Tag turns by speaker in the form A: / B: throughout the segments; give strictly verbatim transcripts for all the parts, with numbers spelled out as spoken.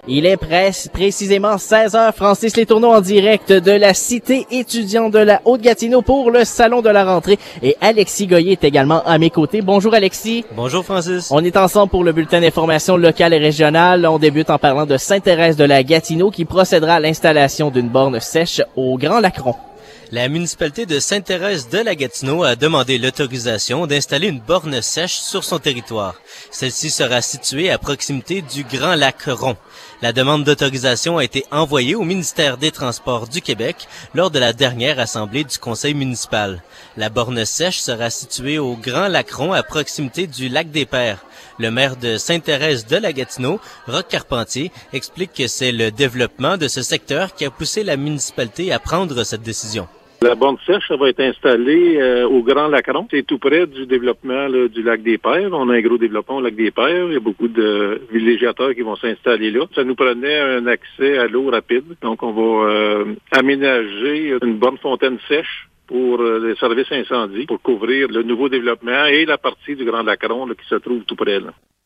A: Il est pré- précisément seize heures. Francis Letourneau en direct de la cité étudiante de la Haute-Gatineau pour le salon de la rentrée. Et Alexis Goyer est également à mes côtés. Bonjour Alexis.
B: Bonjour Francis.
A: On est ensemble pour le bulletin d'information locale et régionale. On débute en parlant de Sainte-Thérèse de la Gatineau qui procédera à l'installation d'une borne sèche au Grand Lacron.
B: La municipalité de Sainte-Thérèse de la Gatineau a demandé l'autorisation d'installer une borne sèche sur son territoire. Celle-ci sera située à proximité du Grand Lacron. La demande d'autorisation a été envoyée au ministère des Transports du Québec lors de la dernière assemblée du conseil municipal. La borne sèche sera située au Grand Lacron à proximité du lac des Pères. Le maire de Sainte-Thérèse de la Gatineau, Roch Carpentier, explique que c'est le développement de ce secteur qui a poussé la municipalité à prendre cette décision.
C: La borne sèche, ça va être installée euh, au Grand Lacron. C'est tout près du développement là, du lac des Pères. On a un gros développement au lac des Pères. Il y a beaucoup de villégiateurs qui vont s'installer là. Ça nous prenait un accès à l'eau rapide. Donc, on va euh, aménager une borne fontaine sèche pour euh, les services incendies, pour couvrir le nouveau développement et la partie du Grand Lacron là, qui se trouve tout près là.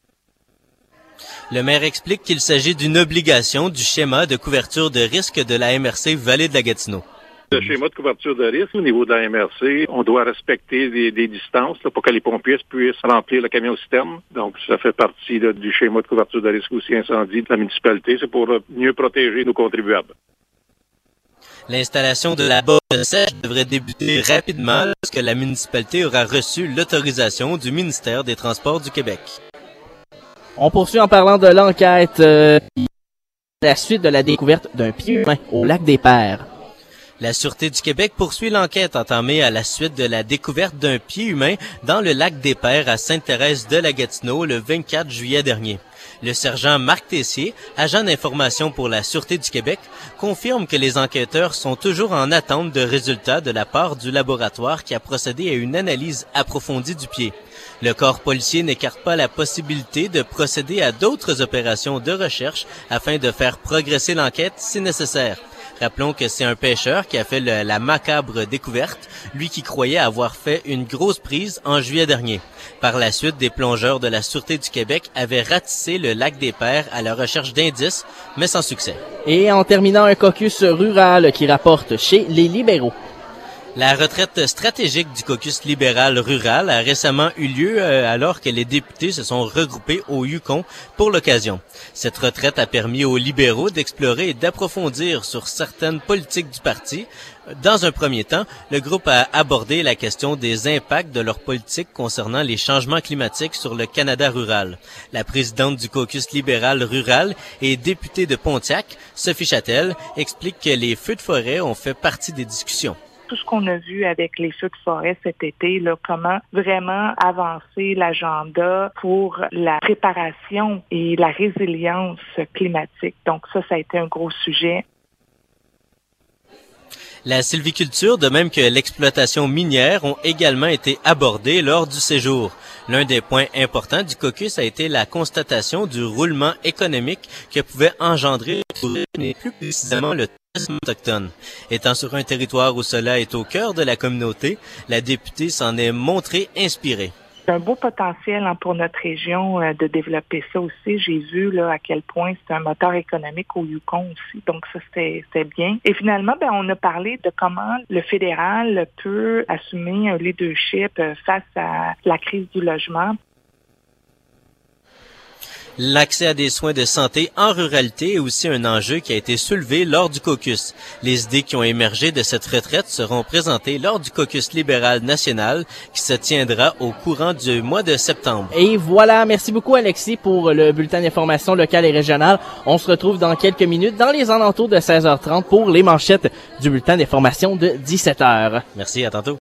B: Le maire explique qu'il s'agit d'une obligation du schéma de couverture de risque de la M R C Vallée de la Gatineau.
C: Le schéma de couverture de risque, au niveau de la M R C, on doit respecter des, des distances là, pour que les pompiers puissent remplir le camion-citerne. Donc, ça fait partie là, du schéma de couverture de risque aussi incendie de la municipalité. C'est pour mieux protéger nos contribuables.
B: L'installation de la borne sèche devrait débuter rapidement lorsque la municipalité aura reçu l'autorisation du ministère des Transports du Québec.
A: On poursuit en parlant de l'enquête, euh, la suite de la découverte d'un pied humain au lac des Pères.
B: La Sûreté du Québec poursuit l'enquête entamée à la suite de la découverte d'un pied humain dans le lac des Pères à Sainte-Thérèse de la Gatineau le vingt-quatre juillet dernier. Le sergent Marc Tessier, agent d'information pour la Sûreté du Québec, confirme que les enquêteurs sont toujours en attente de résultats de la part du laboratoire qui a procédé à une analyse approfondie du pied. Le corps policier n'écarte pas la possibilité de procéder à d'autres opérations de recherche afin de faire progresser l'enquête si nécessaire. Rappelons que c'est un pêcheur qui a fait le, la macabre découverte, lui qui croyait avoir fait une grosse prise en juillet dernier. Par la suite, des plongeurs de la Sûreté du Québec avaient ratissé le lac des Pères à la recherche d'indices, mais sans succès.
A: Et en terminant, un caucus rural qui rapporte chez les libéraux.
B: La retraite stratégique du caucus libéral rural a récemment eu lieu euh, alors que les députés se sont regroupés au Yukon pour l'occasion. Cette retraite a permis aux libéraux d'explorer et d'approfondir sur certaines politiques du parti. Dans un premier temps, le groupe a abordé la question des impacts de leur politique concernant les changements climatiques sur le Canada rural. La présidente du caucus libéral rural et députée de Pontiac, Sophie Châtel, explique que les feux de forêt ont fait partie des discussions.
D: Tout ce qu'on a vu avec les feux de forêt cet été, là, comment vraiment avancer l'agenda pour la préparation et la résilience climatique. Donc ça, ça a été un gros sujet.
B: La sylviculture, de même que l'exploitation minière, ont également été abordées lors du séjour. L'un des points importants du caucus a été la constatation du roulement économique que pouvait engendrer le tourisme et plus précisément le tourisme autochtone. Étant sur un territoire où cela est au cœur de la communauté, la députée s'en est montrée inspirée.
D: C'est un beau potentiel hein, pour notre région euh, de développer ça aussi. J'ai vu là à quel point c'est un moteur économique au Yukon aussi. Donc ça, c'était, c'était bien. Et finalement, ben, on a parlé de comment le fédéral peut assumer un leadership euh, face à la crise du logement.
B: L'accès à des soins de santé en ruralité est aussi un enjeu qui a été soulevé lors du caucus. Les idées qui ont émergé de cette retraite seront présentées lors du caucus libéral national qui se tiendra au courant du mois de septembre.
A: Et voilà, merci beaucoup Alexis pour le bulletin d'information locale et régionale. On se retrouve dans quelques minutes dans les alentours de seize heures trente pour les manchettes du bulletin d'information de dix-sept heures.
B: Merci, à tantôt.